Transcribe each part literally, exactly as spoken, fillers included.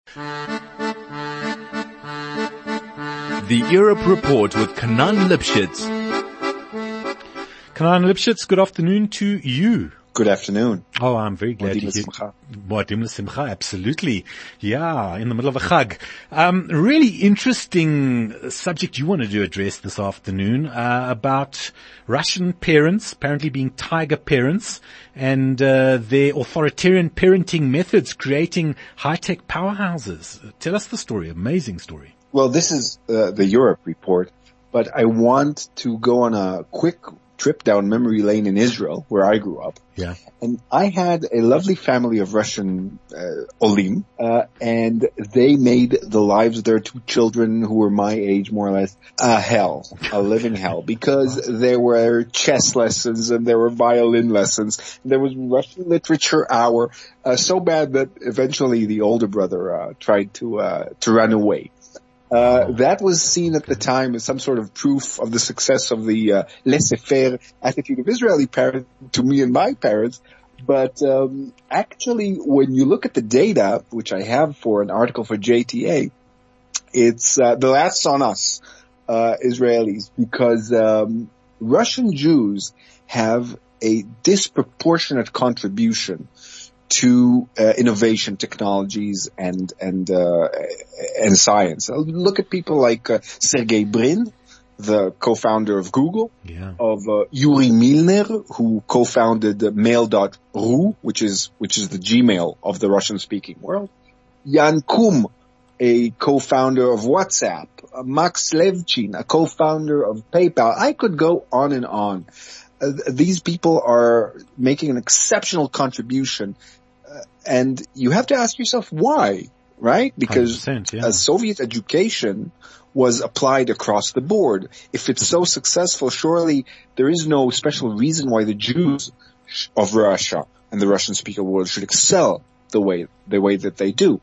The Europe Report with Canaan Lipschitz. Canaan Lipschitz, good afternoon to you. Good afternoon. Oh, I'm very glad Modim to hear. l'simcha. Modim l'simcha, absolutely. Yeah, in the middle of a chag. Um, really interesting subject you wanted to address this afternoon, uh, about Russian parents apparently being tiger parents and, uh, their authoritarian parenting methods creating high-tech powerhouses. Tell us the story. Amazing story. Well, this is uh, the Europe Report, but I want to go on a quick trip down memory lane in Israel, where I grew up. Yeah. And I had a lovely family of Russian uh, Olim, uh, and they made the lives of their two children, who were my age more or less, a hell, a living hell, because there were chess lessons and there were violin lessons. There was Russian literature hour, uh, so bad that eventually the older brother uh, tried to uh, to run away. Uh, that was seen at the time as some sort of proof of the success of the uh, laissez-faire attitude of Israeli parents to me and my parents. But um, actually, when you look at the data, which I have for an article for J T A, it's uh, the laughs on us, uh, Israelis, because um, Russian Jews have a disproportionate contribution to uh, innovation, technologies, and and uh, and science. Look at people like uh, Sergey Brin, the co-founder of Google, yeah. of uh, Yuri Milner, who co-founded uh, mail dot ru, which is which is the Gmail of the Russian-speaking world. Jan Koum, a co-founder of WhatsApp. Uh, Max Levchin, a co-founder of PayPal. I could go on and on. Uh, these people are making an exceptional contribution. Uh, and you have to ask yourself why, right? Because yeah. a Soviet education was applied across the board. If it's so successful, surely there is no special reason why the Jews of Russia and the Russian-speaking world should excel the way, the way that they do.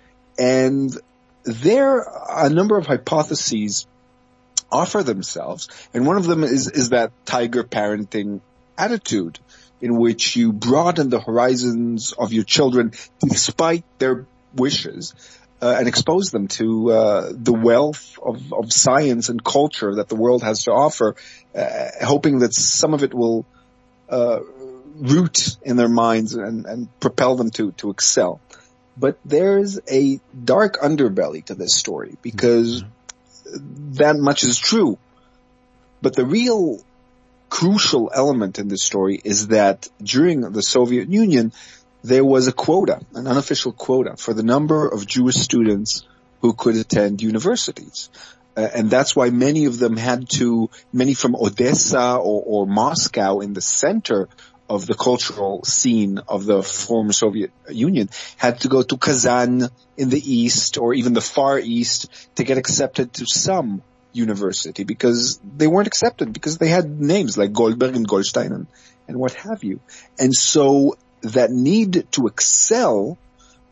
And there are a number of hypotheses offer themselves, and one of them is, is that tiger parenting attitude, in which you broaden the horizons of your children despite their wishes, uh, and expose them to uh, the wealth of, of science and culture that the world has to offer, uh, hoping that some of it will uh, root in their minds and, and propel them to, to excel. But there's a dark underbelly to this story, because mm-hmm. that much is true. But the real crucial element in this story is that during the Soviet Union, there was a quota, an unofficial quota, for the number of Jewish students who could attend universities. Uh, and that's why many of them had to, many from Odessa or, or Moscow in the center of the cultural scene of the former Soviet Union, had to go to Kazan in the east or even the far east to get accepted to some university, because they weren't accepted because they had names like Goldberg and Goldstein and, and what have you. And so that need to excel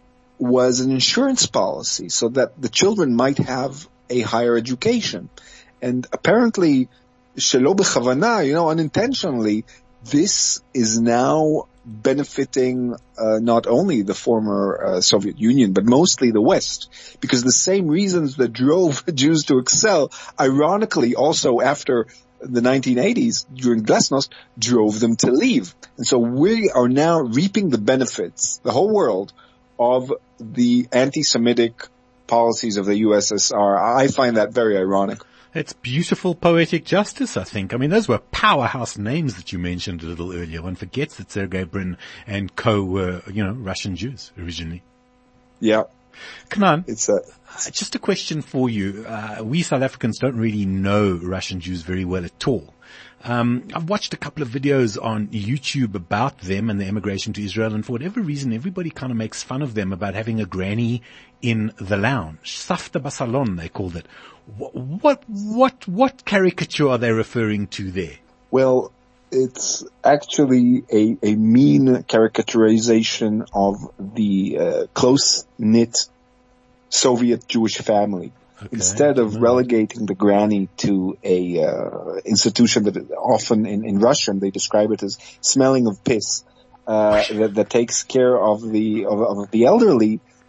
was an insurance policy so that the children might have a higher education. And apparently, shelo b'chavana, you know, unintentionally, this is now benefiting uh, not only the former uh, Soviet Union, but mostly the West, because the same reasons that drove Jews to excel, ironically also after the nineteen eighties, during Glasnost, drove them to leave. And so we are now reaping the benefits, the whole world, of the anti-Semitic policies of the U S S R. I find that very ironic. It's beautiful poetic justice, I think. I mean, those were powerhouse names that you mentioned a little earlier. One forgets that Sergey Brin and co were, you know, Russian Jews originally. Yeah. Canaan, it's a, just a question for you. Uh, we South Africans don't really know Russian Jews very well at all. Um, I've watched a couple of videos on YouTube about them and their emigration to Israel, and for whatever reason, everybody kind of makes fun of them about having a granny in the lounge. Safta Basalon, they called it. What, what, what, what caricature are they referring to there? Well, it's actually a, a mean caricaturization of the uh, close-knit Soviet Jewish family. Okay. Instead of relegating the granny to a uh, institution that often in, in Russian they describe it as smelling of piss, uh, that, that takes care of the of, of the elderly,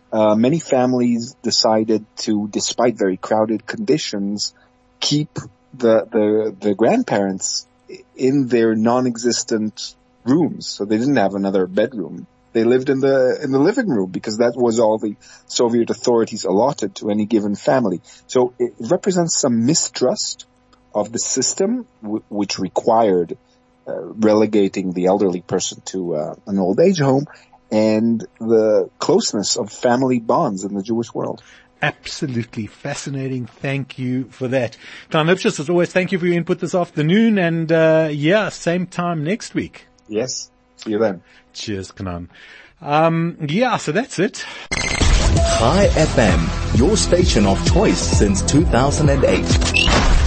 uh, many families decided to, despite very crowded conditions, keep the, the, the grandparents in their non-existent rooms. So they didn't have another bedroom. They lived in the, in the living room because that was all the Soviet authorities allotted to any given family. So it represents some mistrust of the system, w- which required uh, relegating the elderly person to uh, an old age home, and the closeness of family bonds in the Jewish world. Absolutely fascinating. Thank you for that. Knan Lipschitz, as always, thank you for your input this afternoon, and uh yeah, same time next week. Yes. See you then. Cheers, Knan. Um, yeah, so that's it. Chai F M, your station of choice since two thousand eight.